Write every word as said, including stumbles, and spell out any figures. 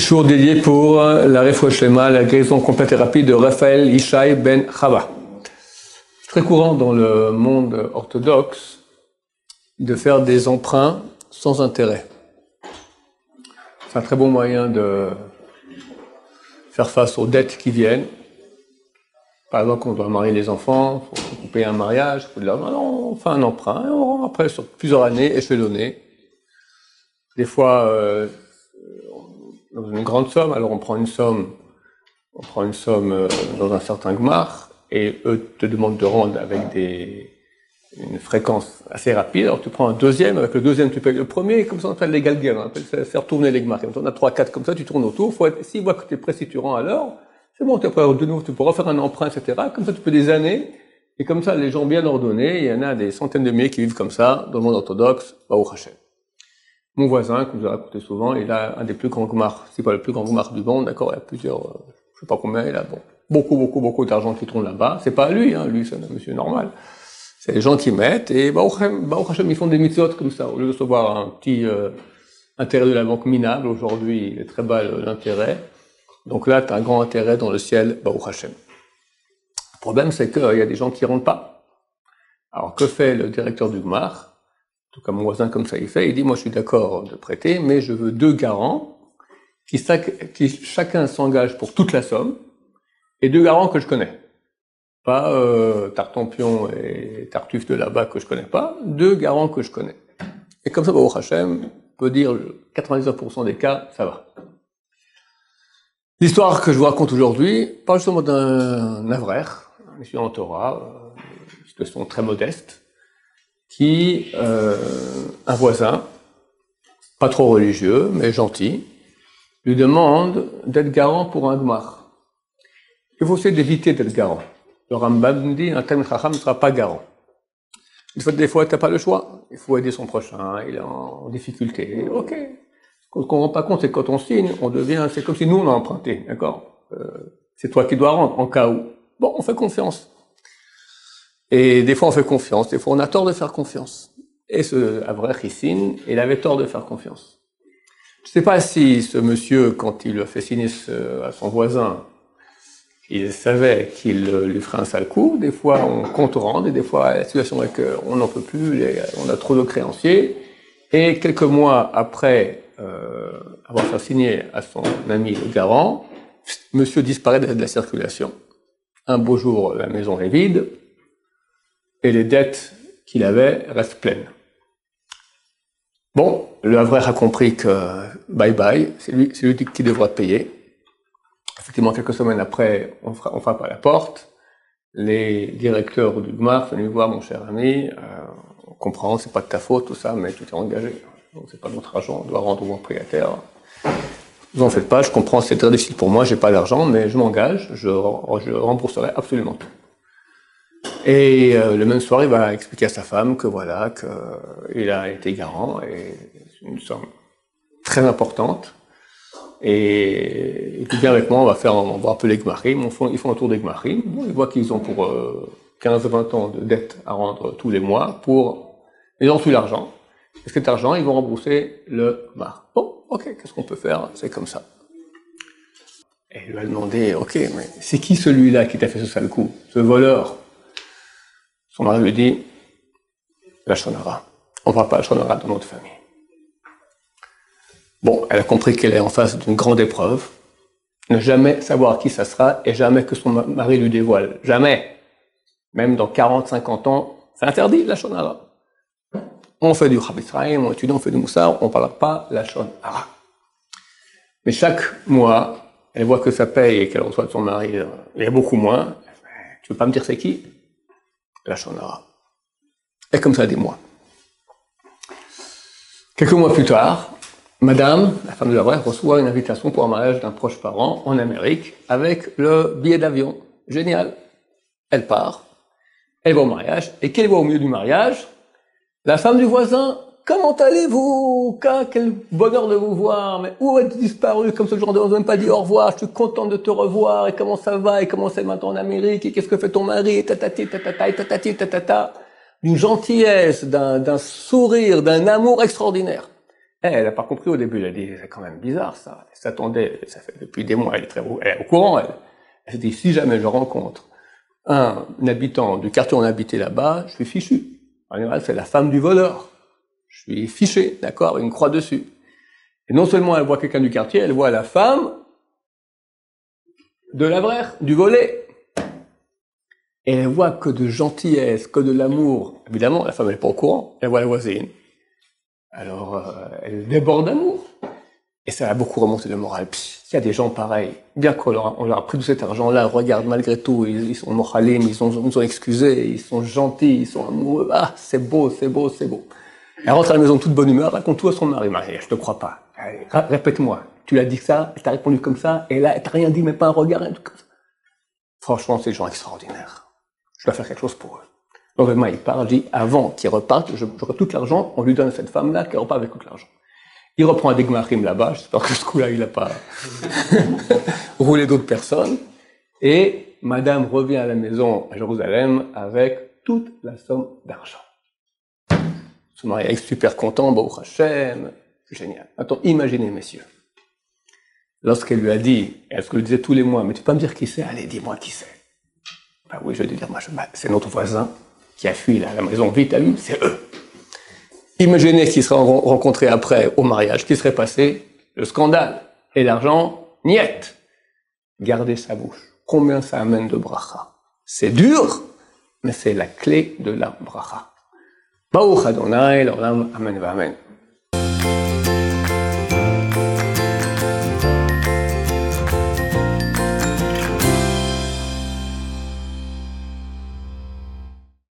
Jour dédié pour la Refoua Shlema, la guérison complète et rapide de Raphaël Yishai ben Chava. C'est très courant dans le monde orthodoxe de faire des emprunts sans intérêt. C'est un très bon moyen de faire face aux dettes qui viennent. Par exemple, on doit marier les enfants, il faut payer un mariage, il faut dire, non, on fait un emprunt, et on rend après sur plusieurs années échelonnées. Des fois, euh, dans une grande somme, alors on prend une somme, on prend une somme euh, dans un certain gmar, et eux te demandent de rendre avec des, une fréquence assez rapide. Alors tu prends un deuxième, avec le deuxième tu payes le premier, et comme ça on appelle les galguères, on appelle ça faire tourner les gmars. On a trois, quatre comme ça, tu tournes autour, faut être, s'ils voient que tu es prêt, si tu rends alors, c'est bon, tu peux de nouveau, tu peux refaire un emprunt, et cetera. Comme ça tu peux des années, et comme ça les gens bien ordonnés, il y en a des centaines de milliers qui vivent comme ça, dans le monde orthodoxe, Baruch Hashem. Mon voisin, comme je l'ai raconté souvent, il a un des plus grands gmars, si pas le plus grand gmar du monde, d'accord, il y a plusieurs, euh, je sais pas combien, il a bon, beaucoup, beaucoup, beaucoup d'argent qui tourne là-bas. C'est pas lui, hein, lui, c'est un monsieur normal. C'est les gens qui mettent, et Baruch Hashem, Baruch Hashem, ils font des mitzvot comme ça. Au lieu de recevoir un petit euh, intérêt de la banque minable, aujourd'hui, il est très bas l'intérêt. Donc là, tu as un grand intérêt dans le ciel, Baruch Hashem. Le problème, c'est qu'il y a des gens qui rentrent pas. Alors, que fait le directeur du gmar? En tout cas, mon voisin, comme ça, il fait, il dit, moi, je suis d'accord de prêter, mais je veux deux garants qui, qui chacun s'engage pour toute la somme, et deux garants que je connais. Pas euh, Tartampion et Tartuffe de là-bas que je connais pas, deux garants que je connais. Et comme ça, Baruch Hashem peut dire quatre-vingt-dix-neuf pour cent des cas, ça va. L'histoire que je vous raconte aujourd'hui parle justement d'un avrer, un étudiant en Torah, une situation très modeste, qui, euh, un voisin, pas trop religieux, mais gentil, lui demande d'être garant pour un gmar. Il faut essayer d'éviter d'être garant. Le Rambam nous dit, un Talmid Chacham ne sera pas garant. Des fois, des fois, tu n'as pas le choix. Il faut aider son prochain, il est en difficulté. Ok. Ce qu'on ne rend pas compte, c'est que quand on signe, on devient, c'est comme si nous, on a emprunté, d'accord? euh, C'est toi qui dois rendre, en cas où. Bon, on fait confiance. Et des fois, on fait confiance, des fois, on a tort de faire confiance. Et ce Avrech Hissin, il avait tort de faire confiance. Je ne sais pas si ce monsieur, quand il a fait signer ce, à son voisin, il savait qu'il lui ferait un sale coup. Des fois, on compte rendre, et des fois, la situation est qu'on n'en peut plus, on a trop de créanciers. Et quelques mois après euh, avoir fait signer à son ami le garant, monsieur disparaît de la circulation. Un beau jour, la maison est vide, et les dettes qu'il avait restent pleines. Bon, le Havre a compris que bye bye, c'est lui, c'est lui qui devra payer. Effectivement, quelques semaines après, on, fra- on frappe à la porte. Les directeurs du gmar sont venus voir, mon cher ami, euh, on comprend, c'est pas de ta faute, tout ça, mais tu t'es engagé. Donc c'est pas notre argent, on doit rendre au propriétaire. Vous en faites pas, je comprends, c'est très difficile pour moi, j'ai pas d'argent, mais je m'engage, je, je rembourserai absolument tout. Et euh, le même soir, il va expliquer à sa femme que voilà, qu'il a été garant, et c'est une somme très importante. Et il dit bien avec moi, on va faire, on va appeler les gmarim, ils font un tour des gmarim, bon, ils voient qu'ils ont pour euh, quinze à vingt ans de dettes à rendre tous les mois, pour, ils ont tout l'argent. Et cet argent, ils vont rembourser le gmar. Bon, ok, qu'est-ce qu'on peut faire? C'est comme ça. Et il lui a demandé, ok, mais c'est qui celui-là qui t'a fait ce sale coup? Ce voleur? Son mari lui dit, la shonara. On ne parle pas la shonara dans notre famille. Bon, elle a compris qu'elle est en face d'une grande épreuve. Ne jamais savoir qui ça sera et jamais que son mari lui dévoile. Jamais. Même dans quarante, cinquante ans, c'est interdit, la shonara. On fait du Chavitzraïm, on étudie, on fait du Moussar, on ne parle pas la shonara. Mais chaque mois, elle voit que ça paye et qu'elle reçoit de son mari, il y a beaucoup moins. Tu veux pas me dire c'est qui? La shonara. Et comme ça, des mois. Quelques mois plus tard, Madame, la femme de la vraie, reçoit une invitation pour un mariage d'un proche parent en Amérique avec le billet d'avion. Génial. Elle part, elle va au mariage, et qu'elle voit au milieu du mariage, la femme du voisin, comment allez-vous? Quel bonheur de vous voir, mais où êtes-vous disparu? Comme ce genre de, on ne même pas dit au revoir, je suis content de te revoir, et comment ça va, et comment c'est maintenant en Amérique, et qu'est-ce que fait ton mari, et tatati, tatata, et tatati, tatata, d'une gentillesse, d'un, d'un sourire, d'un amour extraordinaire. Elle n'a pas compris au début, elle a dit, c'est quand même bizarre ça. Elle s'attendait, ça fait depuis des mois, elle est, très, elle est au courant, elle. Elle s'est dit, si jamais je rencontre un habitant du quartier où on habitait là-bas, je suis fichu. En général, c'est la femme du voleur. Je suis fiché, d'accord, une croix dessus. Et non seulement elle voit quelqu'un du quartier, elle voit la femme de l'avraire, du volé. Et elle voit que de gentillesse, que de l'amour. Évidemment, la femme n'est pas au courant, elle voit la voisine. Alors, euh, elle déborde d'amour. Et ça a beaucoup remonté le moral. Il y a des gens pareils, bien qu'on leur, on leur a pris tout cet argent-là, regarde, malgré tout, ils, ils sont mochalim, ils sont, ils sont excusés, ils sont gentils, ils sont amoureux. Ah, c'est beau, c'est beau, c'est beau. Elle rentre à la maison toute bonne humeur, raconte tout à son mari. Mais je te crois pas. Allez, répète-moi. Tu l'as dit ça, elle t'a répondu comme ça, et là, elle t'a rien dit, même pas un regard, un truc comme ça. Franchement, c'est des gens extraordinaires. Je dois faire quelque chose pour eux. Donc, vraiment, il part, dit, avant qu'il reparte, j'aurai tout l'argent, on lui donne à cette femme-là qui repart avec tout l'argent. Il reprend un dégmarim là-bas, j'espère que ce coup-là, il n'a pas roulé d'autres personnes. Et madame revient à la maison à Jérusalem avec toute la somme d'argent. Son mari est super content, Baruch Hashem, c'est génial. Attends, imaginez, messieurs. Lorsqu'elle lui a dit, et elle se le disait tous les mois, mais tu peux pas me dire qui c'est? Allez, dis-moi qui c'est. Ben oui, je vais te dire, moi, ben, c'est notre voisin qui a fui la maison vite à lui, c'est eux. Imaginez ce qui serait rencontré après au mariage, qui serait passé, le scandale. Et l'argent, niet. Gardez sa bouche. Combien ça amène de bracha? C'est dur, mais c'est la clé de la bracha. Baruch Adonai, l'olam, amen, amen.